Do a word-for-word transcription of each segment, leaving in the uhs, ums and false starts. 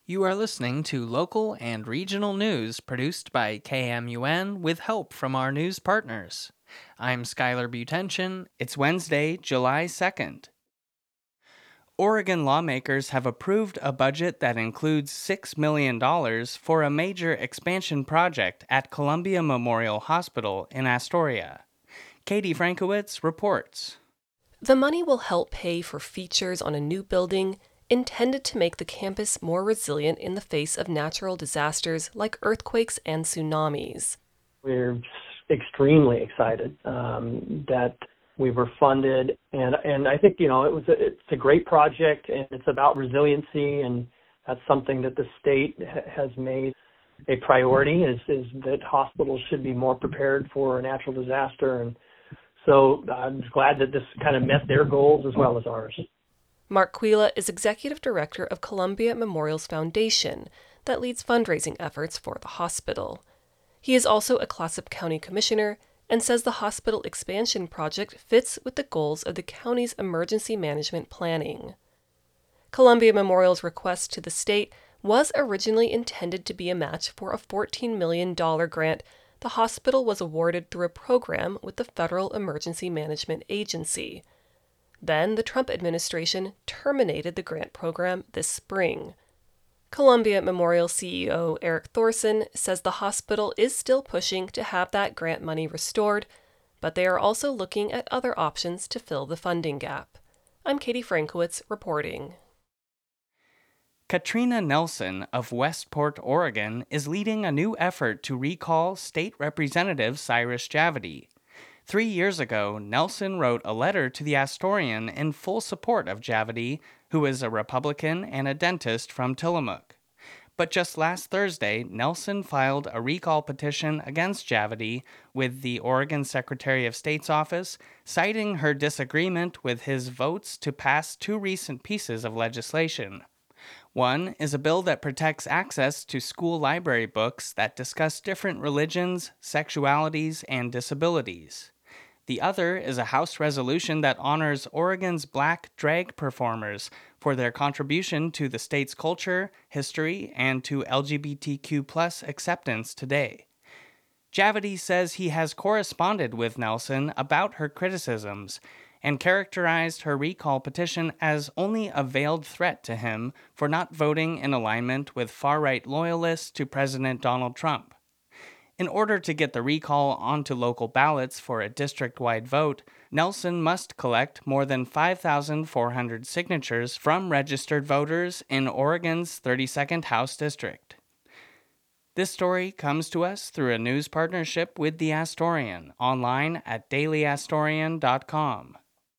You are listening to local and regional news produced by K M U N with help from our news partners. I'm Skylar Butension. It's Wednesday, July second. Oregon lawmakers have approved a budget that includes six million dollars for a major expansion project at Columbia Memorial Hospital in Astoria. Katie Frankowitz reports. The money will help pay for features on a new building intended to make the campus more resilient in the face of natural disasters like earthquakes and tsunamis. We're extremely excited um, that we were funded, and and I think, you know, it was a, it's a great project, and it's about resiliency, and that's something that the state ha- has made a priority, is, is that hospitals should be more prepared for a natural disaster, and so I'm glad that this kind of met their goals as well as ours. Mark Quila is executive director of Columbia Memorial's foundation that leads fundraising efforts for the hospital. He is also a Clatsop County commissioner and says the hospital expansion project fits with the goals of the county's emergency management planning. Columbia Memorial's request to the state was originally intended to be a match for a fourteen million dollars grant the hospital was awarded through a program with the Federal Emergency Management Agency. Then the Trump administration terminated the grant program this spring. Columbia Memorial C E O Eric Thorson says the hospital is still pushing to have that grant money restored, but they are also looking at other options to fill the funding gap. I'm Katie Frankowitz reporting. Katrina Nelson of Westport, Oregon, is leading a new effort to recall State Representative Cyrus Javidi. Three years ago, Nelson wrote a letter to the Astorian in full support of Javidi, who is a Republican and a dentist from Tillamook. But just last Thursday, Nelson filed a recall petition against Javidi with the Oregon Secretary of State's office, citing her disagreement with his votes to pass two recent pieces of legislation. One is a bill that protects access to school library books that discuss different religions, sexualities, and disabilities. The other is a House resolution that honors Oregon's Black drag performers for their contribution to the state's culture, history, and to L G B T Q plus acceptance today. Javidi says he has corresponded with Nelson about her criticisms and characterized her recall petition as only a veiled threat to him for not voting in alignment with far-right loyalists to President Donald Trump. In order to get the recall onto local ballots for a district-wide vote, Nelson must collect more than five thousand four hundred signatures from registered voters in Oregon's thirty-second House District. This story comes to us through a news partnership with The Astorian, online at daily astorian dot com.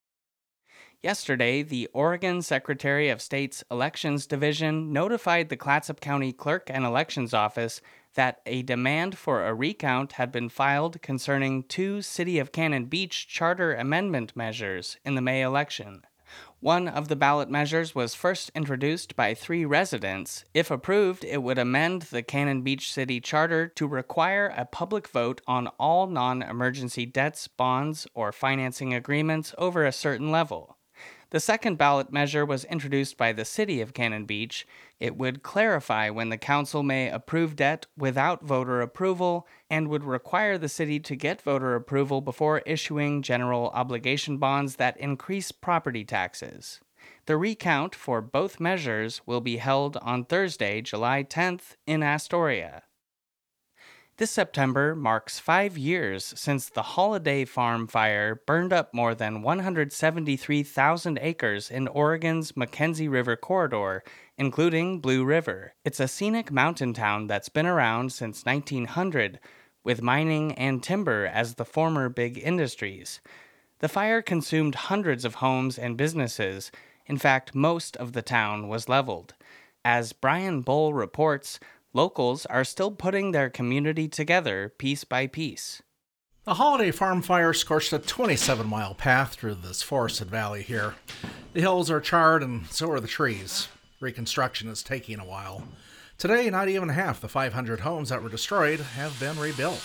Yesterday, the Oregon Secretary of State's Elections Division notified the Clatsop County Clerk and Elections Office that a demand for a recount had been filed concerning two City of Cannon Beach charter amendment measures in the May election. One of the ballot measures was first introduced by three residents. If approved, it would amend the Cannon Beach City Charter to require a public vote on all non-emergency debts, bonds, or financing agreements over a certain level. The second ballot measure was introduced by the City of Cannon Beach. It would clarify when the council may approve debt without voter approval and would require the city to get voter approval before issuing general obligation bonds that increase property taxes. The recount for both measures will be held on Thursday, July tenth, in Astoria. This September marks five years since the Holiday Farm fire burned up more than one hundred seventy-three thousand acres in Oregon's Mackenzie River corridor, including Blue River. It's a scenic mountain town that's been around since nineteen hundred, with mining and timber as the former big industries. The fire consumed hundreds of homes and businesses. In fact, most of the town was leveled. As Brian Bull reports, locals are still putting their community together piece by piece. The Holiday Farm fire scorched a twenty-seven mile path through this forested valley here. The hills are charred and so are the trees. Reconstruction is taking a while. Today, not even half the five hundred homes that were destroyed have been rebuilt.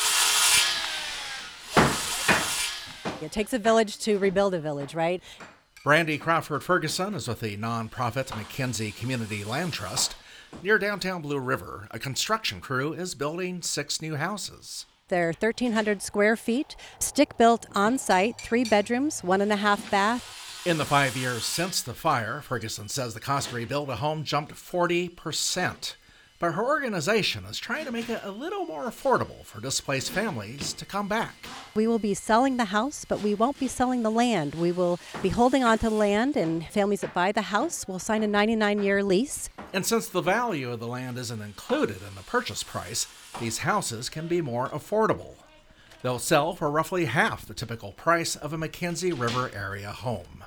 It takes a village to rebuild a village, right? Brandy Crawford Ferguson is with the nonprofit Mackenzie Community Land Trust. Near downtown Blue River, a construction crew is building six new houses. They're thirteen hundred square feet, stick-built on-site, three bedrooms, one and a half bath. In the five years since the fire, Ferguson says the cost to rebuild a home jumped forty percent. But her organization is trying to make it a little more affordable for displaced families to come back. We will be selling the house, but we won't be selling the land. We will be holding on to the land, and families that buy the house will sign a ninety-nine year lease. And since the value of the land isn't included in the purchase price, these houses can be more affordable. They'll sell for roughly half the typical price of a Mackenzie River area home.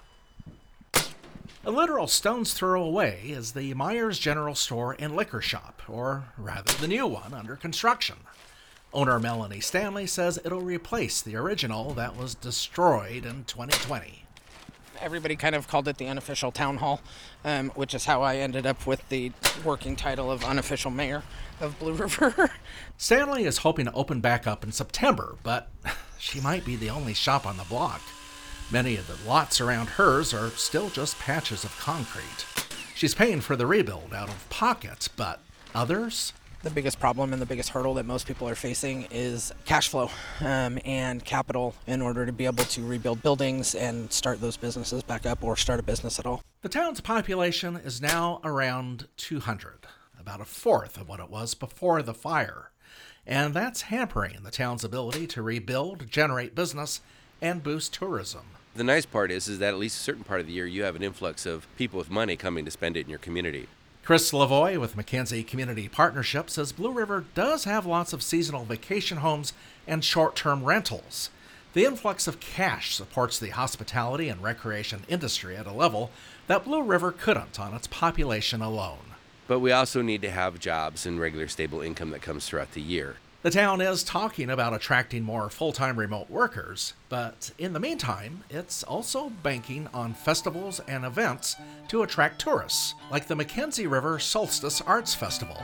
A literal stone's throw away is the Myers General Store and Liquor Shop, or rather the new one under construction. Owner Melanie Stanley says it'll replace the original that was destroyed in twenty twenty. Everybody kind of called it the unofficial town hall, um, which is how I ended up with the working title of unofficial mayor of Blue River. Stanley is hoping to open back up in September, but she might be the only shop on the block. Many of the lots around hers are still just patches of concrete. She's paying for the rebuild out of pocket, but others? The biggest problem and the biggest hurdle that most people are facing is cash flow um, and capital in order to be able to rebuild buildings and start those businesses back up or start a business at all. The town's population is now around two hundred, about a fourth of what it was before the fire. And that's hampering the town's ability to rebuild, generate business, and boost tourism. The nice part is, is that at least a certain part of the year you have an influx of people with money coming to spend it in your community. Chris Lavoie with Mackenzie Community Partnership says Blue River does have lots of seasonal vacation homes and short-term rentals. The influx of cash supports the hospitality and recreation industry at a level that Blue River couldn't on its population alone. But we also need to have jobs and regular stable income that comes throughout the year. The town is talking about attracting more full-time remote workers, but in the meantime, it's also banking on festivals and events to attract tourists, like the Mackenzie River Solstice Arts Festival.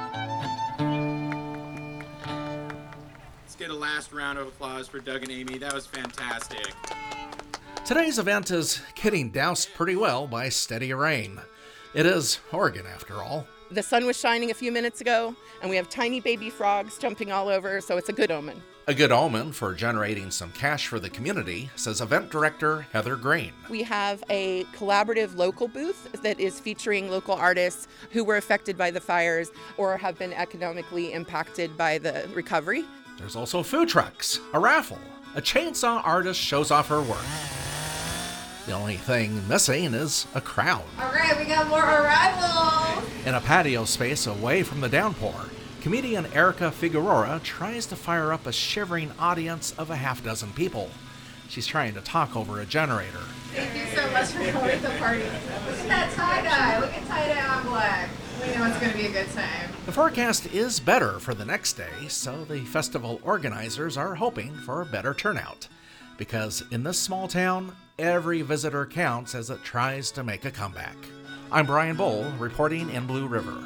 Let's get a last round of applause for Doug and Amy. That was fantastic. Today's event is getting doused pretty well by steady rain. It is Oregon, after all. The sun was shining a few minutes ago, and we have tiny baby frogs jumping all over, so it's a good omen. A good omen for generating some cash for the community, says event director Heather Green. We have a collaborative local booth that is featuring local artists who were affected by the fires or have been economically impacted by the recovery. There's also food trucks, a raffle, a chainsaw artist shows off her work. The only thing missing is a crowd. All right, we got more arrivals. In a patio space away from the downpour, comedian Erica Figueroa tries to fire up a shivering audience of a half dozen people. She's trying to talk over a generator. Thank you so much for coming to the party. Look at that tie-dye. Look at tie-dye on black. We know it's going to be a good time. The forecast is better for the next day, so the festival organizers are hoping for a better turnout. Because in this small town, every visitor counts as it tries to make a comeback. I'm Brian Bowl, reporting in Blue River.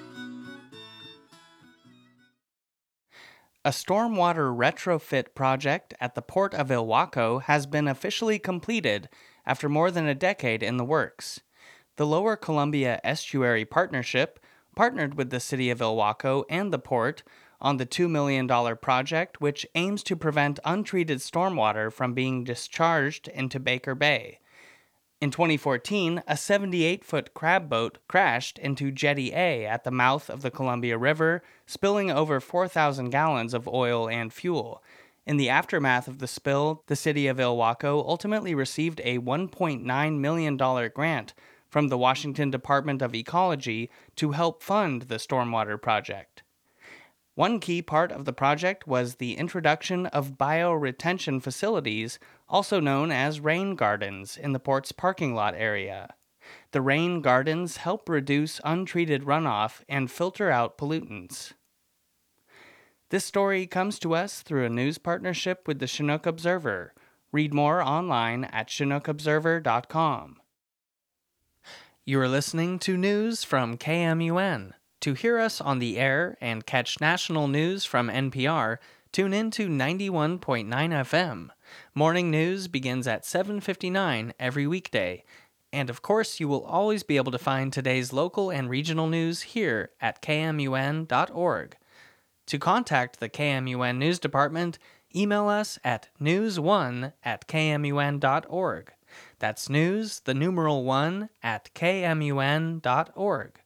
A stormwater retrofit project at the Port of Ilwaco has been officially completed after more than a decade in the works. The Lower Columbia Estuary Partnership partnered with the City of Ilwaco and the port on the two million dollars project, which aims to prevent untreated stormwater from being discharged into Baker Bay. In twenty fourteen, a seventy-eight foot crab boat crashed into Jetty A at the mouth of the Columbia River, spilling over four thousand gallons of oil and fuel. In the aftermath of the spill, the City of Ilwaco ultimately received a one point nine million dollars grant from the Washington Department of Ecology to help fund the stormwater project. One key part of the project was the introduction of bioretention facilities, also known as rain gardens, in the port's parking lot area. The rain gardens help reduce untreated runoff and filter out pollutants. This story comes to us through a news partnership with the Chinook Observer. Read more online at chinook observer dot com. You are listening to news from K M U N. To hear us on the air and catch national news from N P R, tune in to ninety-one point nine F M. Morning news begins at seven fifty-nine every weekday. And of course, you will always be able to find today's local and regional news here at K M U N dot org. To contact the K M U N News Department, email us at news one at K M U N dot org. That's news, the numeral one, at K M U N dot org.